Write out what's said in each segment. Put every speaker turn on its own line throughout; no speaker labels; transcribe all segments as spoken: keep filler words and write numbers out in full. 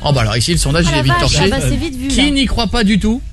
Oh bah alors ici le sondage
Ah,
il
la
est vite
vache,
torché.
ah bah, c'est vite vu,
Qui
là.
n'y croit pas du tout?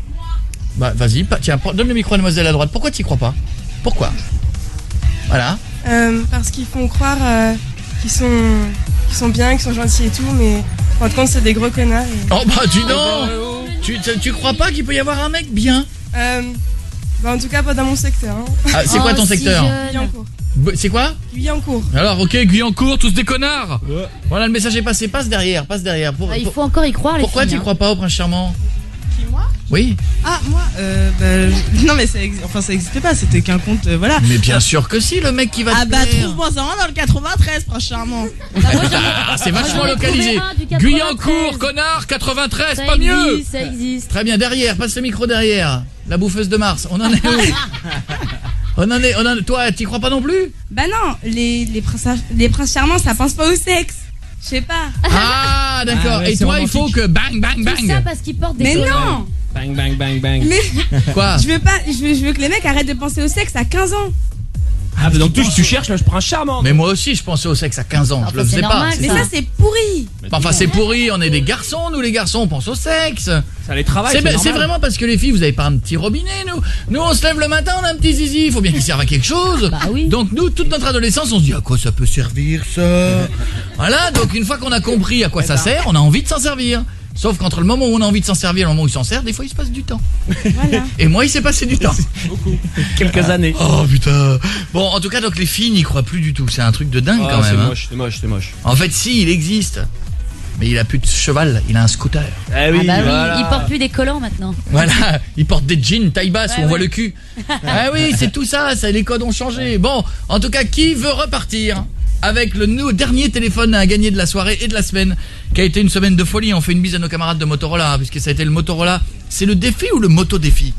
Bah vas-y, pa- tiens, donne le micro à mademoiselle à droite. Pourquoi tu y crois pas? Pourquoi? Voilà.
Euh, parce qu'ils font croire euh, qu'ils sont, qu'ils sont bien, qu'ils sont gentils et tout, mais en fin de compte, c'est des gros connards. Et...
Oh bah dis donc. Tu, tu, tu crois pas qu'il peut y avoir un mec bien?
Euh, bah, en tout cas, pas dans mon secteur. Hein.
Ah, c'est quoi ton
Oh, si
secteur?
jeune.
Guyancourt.
B- C'est quoi?
Guyancourt.
Alors ok, Guyancourt, tous des connards. Voilà, le message est passé. Passe derrière, passe derrière. Pour-
Ah, il
pour-
faut encore y croire, les
Pourquoi
filles,
tu
hein.
crois pas au prince charmant?
Qui, moi?
Oui.
Ah, moi euh, bah, je- Non, mais ça, ex- enfin, ça existait pas, c'était qu'un compte, euh, voilà.
Mais bien sûr que si, le mec qui va
Ah
te
bah,
plaire.
trouve-moi ça dans le quatre-vingt-treize, prince charmant.
Bah, moi, j'en ai-
Ah, c'est
moi,
vachement
j'en ai trouvé
localisé.
un du quatre-vingt-treize.
Guyancourt, connard, quatre-vingt-treize,
Ça
pas mieux.
existe, ça existe.
Très bien, derrière, passe le micro derrière. La bouffeuse de Mars, on en est où? On en est, on en est, toi, t'y crois pas non plus?
Bah non, les, les, princes, les princes charmants, ça pense pas au sexe. Je sais pas.
Ah, d'accord.
Ah ouais,
Et
c'est
toi, il faut
romantique.
que bang, bang,
Tout ça
bang.
parce qu'ils portent des
Mais
collants.
non.
Bang, bang, bang, bang.
Mais
Quoi?
je veux pas, je veux, je veux que les mecs arrêtent de penser au sexe à quinze ans.
Ah, bah donc tu, tu cherches, là, je prends un charmant.
Mais moi aussi, je pensais au sexe à quinze ans.
Ah,
Je
bah,
le
c'est
faisais pas.
normal,
c'est
Mais
tout.
ça, c'est pourri.
Enfin, c'est pourri. On est des garçons, nous, les garçons, on pense au sexe.
Ça les travaille.
C'est,
C'est
c'est
normal.
vraiment parce que les filles, vous avez pas un petit robinet, nous. Nous, on se lève le matin, on a un petit zizi. Il faut bien qu'il serve à quelque chose.
Bah oui.
Donc nous, toute notre adolescence, on se dit à quoi ça peut servir ça? Voilà. Donc une fois qu'on a compris à quoi ça sert, on a envie de s'en servir. Sauf qu'entre le moment où on a envie de s'en servir et le moment où il s'en sert, des fois il se passe du temps.
Voilà.
Et moi, il s'est passé du temps.
Quelques années.
Oh putain. Bon, en tout cas, donc les filles n'y croient plus du tout. C'est un truc de dingue
Ah,
quand
c'est
même. hein.
moche, c'est moche, c'est moche.
En fait, si, il existe. Mais il a plus de cheval, il a un scooter.
Eh
Ah
oui,
bah oui,
voilà.
ils portent plus des collants maintenant.
Voilà, il porte des jeans taille basse où
Ouais,
on voit
ouais.
le cul. Ah oui, c'est tout ça, ça, les codes ont changé. Bon, en tout cas, qui veut repartir avec le nou- dernier téléphone à gagner de la soirée et de la semaine, qui a été une semaine de folie? On fait une bise à nos camarades de Motorola, hein, puisque ça a été le Motorola. C'est le défi ou le moto défi?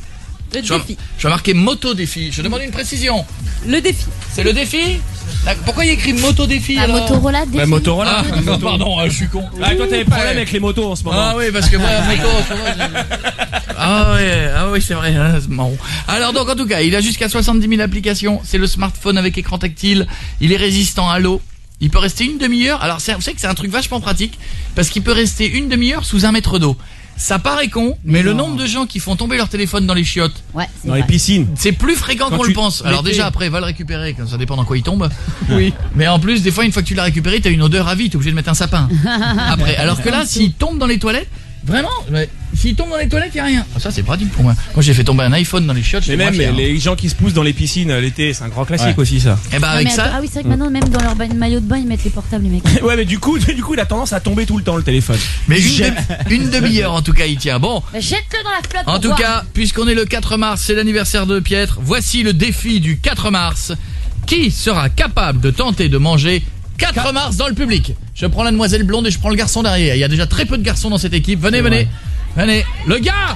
Le
Je vois-
défi.
Je vais marquer moto défi. Je demande une précision.
Le défi.
C'est le défi? D'accord. Pourquoi il y a écrit moto défi
La
alors?
Motorola défi.
Bah, Motorola.
Ah, non, pardon, ah, je suis con.
Ah, toi, t'avais des problèmes
Ouais.
avec les motos en ce moment.
Ah oui, parce que moi, moto, en ce moment, j'ai- ah ouais, ah oui, c'est vrai, hein, c'est marrant. Alors donc, en tout cas, il a jusqu'à soixante-dix mille applications. C'est le smartphone avec écran tactile. Il est résistant à l'eau. Il peut rester une demi-heure. Alors, c'est- vous savez que c'est un truc vachement pratique parce qu'il peut rester une demi-heure sous un mètre d'eau. Ça paraît con, mais le nombre de gens qui font tomber leur téléphone dans les chiottes,
Ouais, c'est
Dans les
vrai.
piscines.
c'est plus fréquent
Quand
qu'on
tu-
le pense. Alors
l'été.
déjà, après, va le récupérer, quand ça dépend dans quoi il tombe. Oui. Mais en plus, des fois, une fois que tu l'as récupéré, t'as une odeur à vie, t'es obligé de mettre un sapin. Après, alors que là, s'il tombe dans les toilettes, vraiment, mais s'il tombe dans les toilettes, y a rien. Ah, ça, c'est pratique pour moi. Moi, j'ai fait tomber un iPhone dans les chiottes,
Mais
j'étais
même
moins fier.
les gens qui se poussent dans les piscines euh, l'été, c'est un grand classique aussi ça.
Et bah,
Ah,
avec
mais attends,
ça,
ah oui, c'est vrai que maintenant, même dans leur ba- maillot de bain, ils mettent les portables, les mecs.
Ouais, mais du coup, du coup, il a tendance à tomber tout le temps le téléphone.
mais une, demi- une demi-heure, en tout cas, il tient. Bon.
Bah, jette-le dans la flotte.
En
pour
tout
voir.
cas, puisqu'on est le quatre mars, c'est l'anniversaire de Pietre, voici le défi du quatre mars. Qui sera capable de tenter de manger quatre mars dans le public? Je prends la demoiselle blonde et je prends le garçon derrière. Il y a déjà très peu de garçons dans cette équipe. Venez,
C'est
venez.
vrai.
Venez. Le gars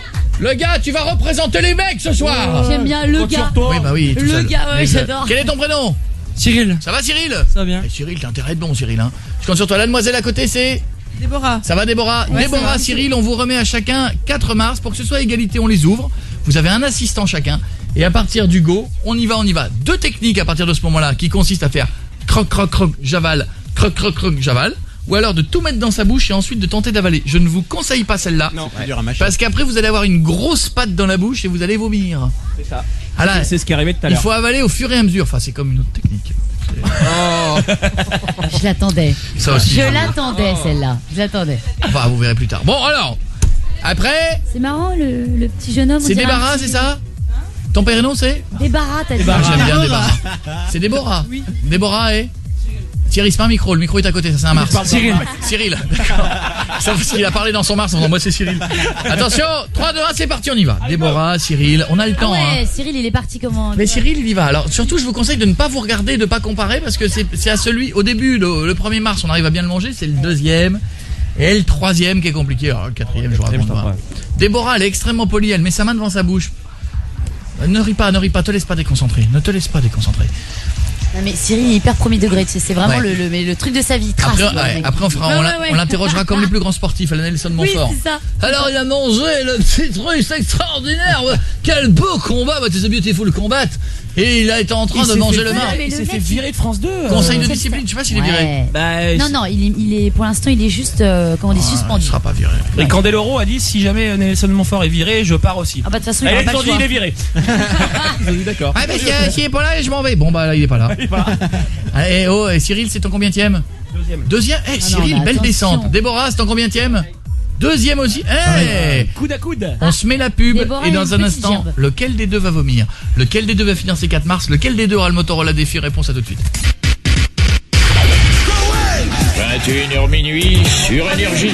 Le gars, tu vas représenter les mecs ce soir.
J'aime bien le
Compte sur
gars.
toi.
Oui, bah oui, tout
Le
seul.
gars, ouais,
Mais ça-
j'adore.
Quel est ton prénom?
Cyril,
Ça va, Cyril?
ça va bien.
Eh, Cyril, t'as intérêt à être bon, Cyril. Hein. Je compte sur toi. La demoiselle à côté, c'est...
Déborah.
Ça va, Déborah?
Ouais,
Déborah,
ça va.
Cyril, on vous remet à chacun quatre mars. Pour que ce soit égalité, on les ouvre. Vous avez un assistant chacun. Et à partir du go, on y va, on y va. Deux techniques à partir de ce moment-là qui consistent à faire croc, croc, croc, j'avale, croc, croc, croc, j'avale. Ou alors de tout mettre dans sa bouche et ensuite de tenter d'avaler. Je ne vous conseille pas celle-là.
Non,
Parce qu'après, vous allez avoir une grosse patte dans la bouche et vous allez vomir.
c'est ça.
Ah là,
C'est ce qui est arrivé tout à
il
l'heure.
faut avaler au fur et à mesure. Enfin, c'est comme une autre technique.
Je l'attendais.
Ça aussi.
Je l'attendais, celle-là. Je l'attendais.
Enfin, vous verrez plus tard. Bon, alors. Après,
C'est marrant, le, le petit jeune homme. on
c'est
dirait un
Débarras,
petit-
c'est ça? Ton prénom, c'est?
Débarras, t'as dit.
Ah, j'aime bien Déborah. C'est Déborah. Oui. Déborah et Thierry, c'est pas un micro, le micro est à côté, ça c'est un Mars.
Cyril.
Cyril. D'accord. Ça parce qu'il a parlé dans son Mars, en disant, moi c'est Cyril. Attention, trois, deux, un, c'est parti, on y va. Déborah, Cyril, on a le
Ah
temps.
ouais,
hein.
Cyril, il est parti comment?
Mais Cyril, il y va. Alors surtout, je vous conseille de ne pas vous regarder, de ne pas comparer, parce que c'est c'est à celui, au début, le, le premier mars, on arrive à bien le manger, c'est le deuxième. Et le troisième qui est compliqué. Alors le quatrième, je vous raconte pas. Déborah, elle est extrêmement polie, elle met sa main devant sa bouche. Ne ris pas, ne ris pas, te laisse pas déconcentrer. Ne te laisse pas déconcentrer.
Non mais Cyril, il est hyper premier degré, tu sais, c'est vraiment
Ouais.
le, le, mais le truc de sa vie. Trace,
Après,
quoi,
ouais,
mec.
après on, fera,
Ouais,
on,
ouais,
la-
ouais.
on l'interrogera comme les plus grands sportifs à la Nelson
Oui,
Montfort.
c'est ça.
Alors il a mangé le petit truc, c'est extraordinaire. Ouais. Quel beau combat, what is a beautiful combat. Et il a été en train
Il
de
s'est
manger
fait
le
virer-
marc.
mais
Il
le
s'est fait
mec,
virer de France deux.
Conseil de
Euh,
discipline, je sais pas s'il est viré.
Ouais.
Bah,
Non, non, il est, il est, pour l'instant, il est juste, euh, comment on dit,
Ah, il
suspendu.
sera pas viré.
Et Candeloro a dit si jamais Nelson Montfort est viré, je pars aussi.
Ah bah de toute façon, il
Allez,
aura
ils
pas
ont
le
dit
choix.
il est viré. D'accord.
Ah, mais si- s'il est pas là, je m'en vais. Bon, bah là, il est pas là. Allez, oh, et Cyril, c'est ton combienième?
Deuxième.
Deuxième. Eh,
non,
Cyril,
mais
belle
attention.
descente. Déborah, c'est ton combienième? Deuxième aussi. Eh,
Coude à coude.
on se met la pub
Déborah
et
a
dans
une
un
petite
instant,
gerbe.
lequel des deux va vomir? Lequel des deux va finir ses quatre mars? Lequel des deux aura le Motorola Défi? Réponse à tout de suite.
vingt et une heures minuit sur Énergie.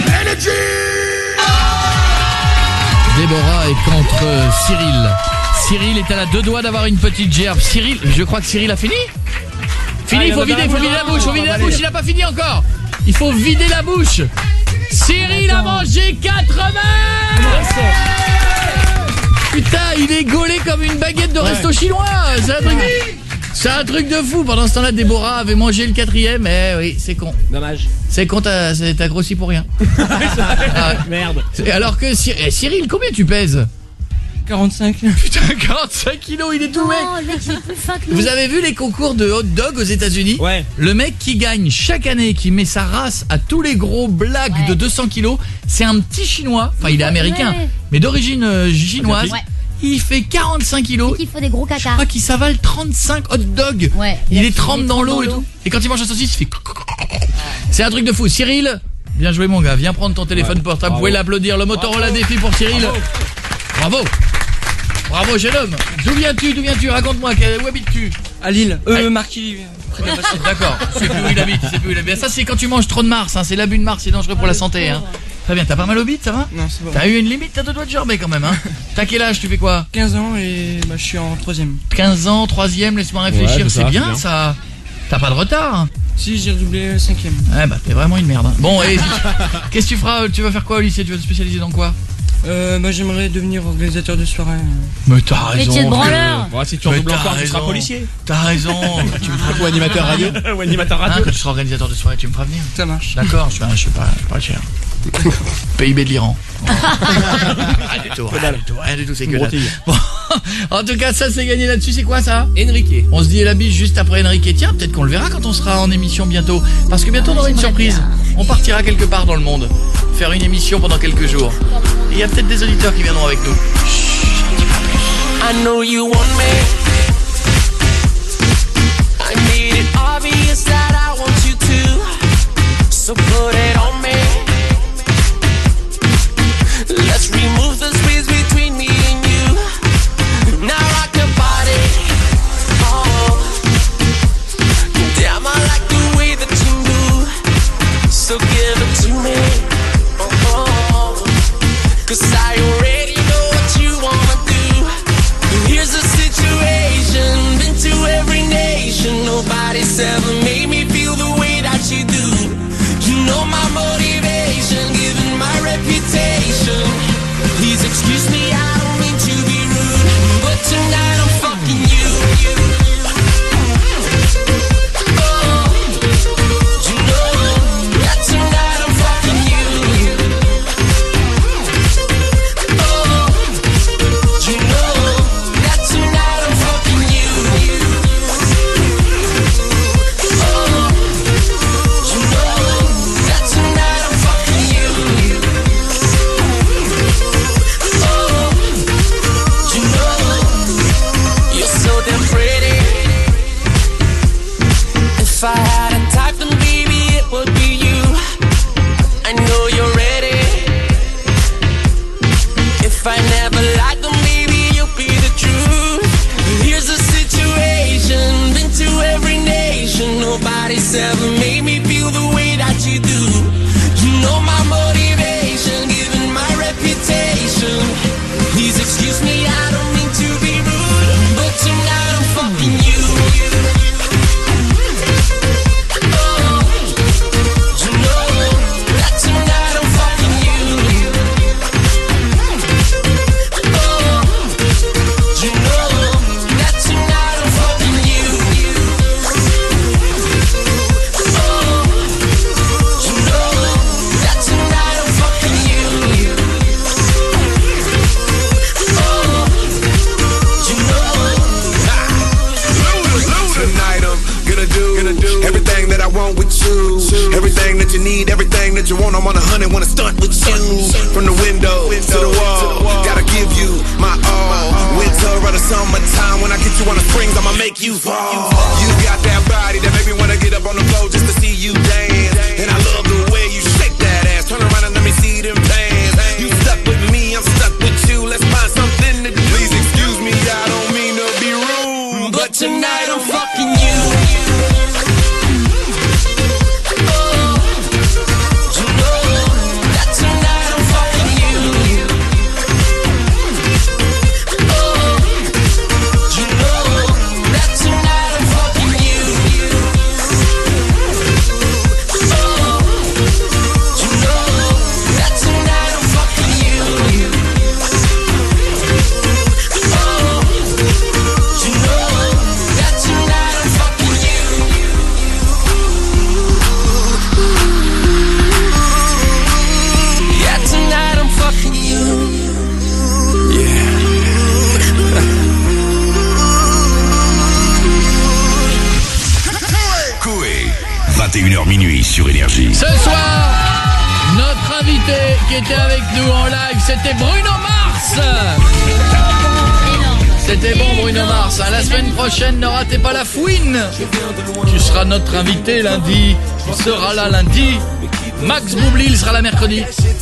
Déborah est contre euh, Cyril. Cyril est à la deux doigts d'avoir une petite gerbe. Cyril, je crois que Cyril a fini. Fini,
Ah,
il
il
faut
en a
vider, il faut
pas
vider la
un.
bouche, faut vider la
Allez.
bouche, il a pas fini encore. Il faut vider la bouche. Cyril a mangé quatre-vingts. Putain, il est gaulé comme une baguette de resto chinois. C'est un truc, c'est un truc de fou. Pendant ce temps-là, Déborah avait mangé le quatrième. Eh oui, c'est con.
Dommage.
C'est con, t'as t'as grossi pour rien. Ah,
Merde.
c'est- alors que Cy- eh, Cyril, combien tu pèses?
quarante-cinq.
Putain, quarante-cinq kilos, il est tout mec.
Non, le mec, il est plus fin que nous.
Vous avez vu les concours de hot dog aux États-Unis?
Ouais.
Le mec qui gagne chaque année, qui met sa race à tous les gros blagues
Ouais.
de deux cents kilos, c'est un petit chinois, enfin il est américain,
Ouais.
mais d'origine euh, chinoise.
Ouais.
Il fait quarante-cinq kilos.
Il faut des gros
Je
caca.
crois qu'il s'avale trente-cinq hot dogs.
Ouais.
Il
a-
les trempe
les
dans l'eau et tout. Et quand il mange la saucisse, il fait... C'est un truc de fou. Cyril, bien joué mon gars. Viens prendre ton téléphone
Ouais.
portable. Vous
Bravo.
pouvez l'applaudir. Le Motorola
Bravo.
Défi pour Cyril. Bravo. Bravo jeune homme. D'où viens-tu? D'où viens-tu? Raconte-moi. quel- Où habites-tu?
À Lille,
Allez.
euh, Marquis.
D'accord. Je sais plus où il habite. Je sais plus où il habite. Ça c'est quand tu manges trop de Mars. Hein. C'est l'abus de Mars. C'est dangereux pour la santé. Hein. Très bien. T'as pas mal au bite, ça va?
Non, c'est bon.
T'as eu une limite. T'as deux doigts de gerber quand même. Hein. T'as quel âge? Tu fais quoi?
quinze ans et bah, je suis en troisième.
quinze ans, troisième. Laisse-moi réfléchir.
Ouais, c'est
c'est
ça,
bien,
c'est bien.
ça. T'as pas de retard. Hein.
Si, j'ai redoublé cinquième.
Ouais bah t'es vraiment une merde. Hein. Bon et qu'est-ce que tu feras? Tu vas faire quoi au lycée? Tu vas te spécialiser dans quoi?
Euh, bah, j'aimerais devenir organisateur de soirée.
Mais t'as raison.
Métier de branleur.
Bon, si tu
Mais
redoubles
t'as
encore, tu seras
raison.
policier.
T'as raison. Tu me feras
Ou animateur radio.
Ou animateur
Hein,
radio.
quand tu seras organisateur de soirée, tu me feras venir.
Ça marche.
D'accord, je suis, je suis pas, je suis pas cher. P I B de l'Iran. Rien du tout, rien du tout, rien du tout, c'est que dalle.
Broutille.
Bon, en tout cas, ça c'est gagné là-dessus. C'est quoi ça?
Enrique.
On se dit la bise juste après Enrique. Tiens, peut-être qu'on le verra quand on sera en émission bientôt. Parce que bientôt on aura une
j'aimerais
surprise.
bien.
On partira quelque part dans le monde. Faire une émission pendant quelques jours. Et il y a peut-être des auditeurs qui viendront avec nous.
I know you want me. I made it obvious that I want you to. So put it on me. Let's remove the space between me and you. Now rock your body. Oh, damn, I like the way that you move. So give it to me. Oh, cause I already know what you wanna do. Here's the situation, been to every nation. Nobody's ever made me feel the way that you do. You know my
hundred wanna stunt with you. From the window to the wall, gotta give you my all. Winter or the summertime, when I get you on the springs, I'ma make you fall. You got that body that make me wanna get up on the floor just to see you dance. And I love the way you shake that ass. Turn around and let me see them pants. You stuck with me, I'm stuck with you. Let's find something to do. Please excuse me, I don't mean to be rude, but tonight I'm fucking you.
vingt et une heures minuit sur Énergie.
Ce soir, notre invité qui était avec nous en live, c'était Bruno Mars. C'était bon Bruno Mars. À la semaine prochaine, ne ratez pas la fouine. Tu seras notre invité lundi. Tu seras là lundi. Max Boublil sera là mercredi.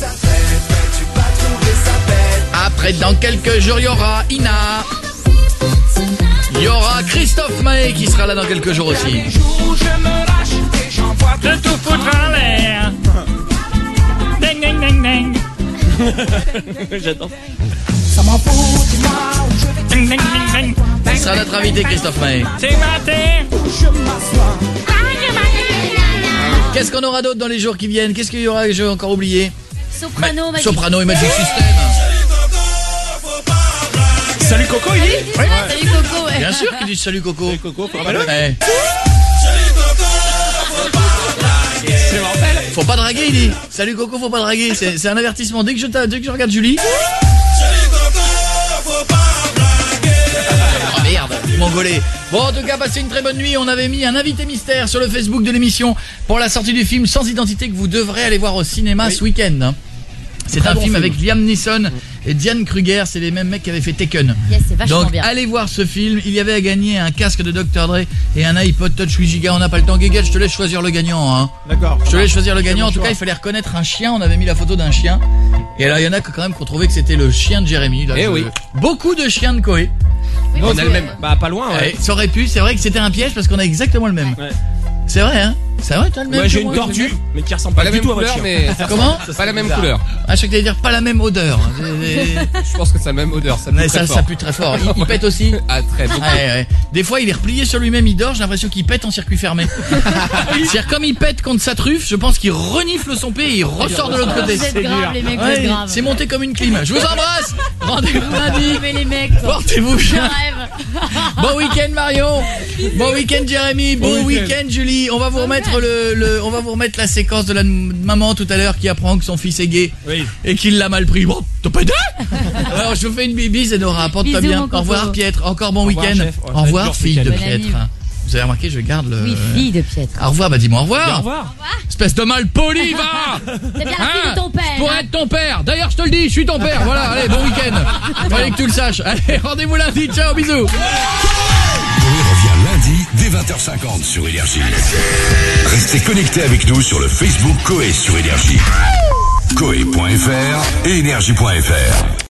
Après, dans quelques jours, il y aura Ina. Il y aura Christophe Maé qui sera là dans quelques jours aussi.
Je tout foutre en l'air. Ding ding ding ding.
J'adore.
Ça m'en fout, dis-moi où je vais. Ding ding ding ding.
Il sera notre invité Christophe Maé.
C'est matin. Je m'assois.
Qu'est-ce qu'on aura d'autre dans les jours qui viennent? Qu'est-ce qu'il y aura que j'ai encore oublié?
Soprano,
Ma- Soprano et Magic System.
Salut Coco, il dit
Oui, ouais. Salut Coco, ouais.
Bien sûr qu'il dit salut Coco.
Salut Coco, faut pas le
Ouais.
C'est mortel.
Faut pas draguer, il dit. Salut Coco, faut pas draguer. C'est, c'est un avertissement. Dès que je t'a- dès que je regarde Julie. Oh merde, ils m'ont gaulé. Bon, en tout cas, passez une très bonne nuit. On avait mis un invité mystère sur le Facebook de l'émission pour la sortie du film Sans Identité que vous devrez aller voir au cinéma
Oui.
ce week-end. hein. C'est
Très
un
bon
film,
film.
avec Liam Neeson et Diane Kruger. C'est les mêmes mecs qui avaient fait Taken.
Yes, c'est vachement
Donc
bien.
allez voir ce film. Il y avait à gagner un casque de docteur Dre et un iPod Touch huit giga. On n'a pas le temps. Guéguette, je te laisse choisir le gagnant. Hein.
D'accord.
Je te laisse choisir le gagnant. En tout
choix.
cas, il fallait reconnaître un chien. On avait mis la photo d'un chien. Et alors, il y en a quand même qui ont trouvé que c'était le chien de Jérémy. Là,
Eh
je-
oui.
Beaucoup de chiens de Koé.
Oui,
On
parce
a
que-
le même. Bah, pas loin, ouais.
Ouais, ça aurait pu. C'est vrai que c'était un piège parce qu'on a exactement le même.
Ouais.
C'est vrai, hein. C'est vrai, t'as le même.
Moi, j'ai
que
une
moi,
tortue,
c'est-
mais qui ressemble
Pas
pas,
la
du
même
tout à votre
couleur,
chien.
mais
Comment?
pas la même
bizarre.
couleur.
Ah, je crois que t'allais dire pas la même odeur. C'est- c'est-
Je pense que ça a la même odeur. Ça
Mais
pue
ça,
très
ça
fort.
pue très fort. Il, il pète aussi.
Ah, très beaucoup.
Ouais, ouais. Des fois, il est replié sur lui-même, il dort. J'ai l'impression qu'il pète en circuit fermé. C'est-à-dire, comme il pète contre sa truffe, je pense qu'il renifle son pied et il ressort de l'autre côté.
Vous êtes
C'est
graves,
dur.
les mecs, vous
Ouais,
êtes graves.
c'est monté comme une clim. Je vous embrasse. Rendez-vous lundi.
Mais les mecs, quoi.
Portez-vous
Je
bien.
rêve.
Bon week-end Marion. Bon week-end Jérémy. Bon,
Bon week-end.
week-end Julie. On va vous remettre le, le, on va vous remettre la séquence de la maman tout à l'heure qui apprend que son fils est gay
Oui.
et qu'il l'a mal pris. Bon, t'as pas aidé. Alors je vous fais une bise et Nora, porte-toi
Bisous,
bien.
mon
Au
coco.
revoir Pietre. Encore bon
Au revoir,
week-end.
chef. Ouais, ça
Au
va être
revoir
dur, ce
fille de
week-end.
Pietre.
Bonne
Vous avez remarqué, je garde le.
Oui, fille de Pietre.
Au revoir, bah dis-moi au
Au
revoir.
revoir.
Espèce de mal poli, va.
C'est bien la fille de ton père.
Pour
hein.
être ton père. D'ailleurs, je te le dis, je suis ton père. Voilà, allez, bon week-end. Fallait que tu le saches. Allez, rendez-vous lundi. Ciao, bisous.
Coé revient lundi dès vingt heures cinquante sur Énergie. Restez connectés avec nous sur le Facebook Coé sur Énergie. Coé point F R et Énergie point F R.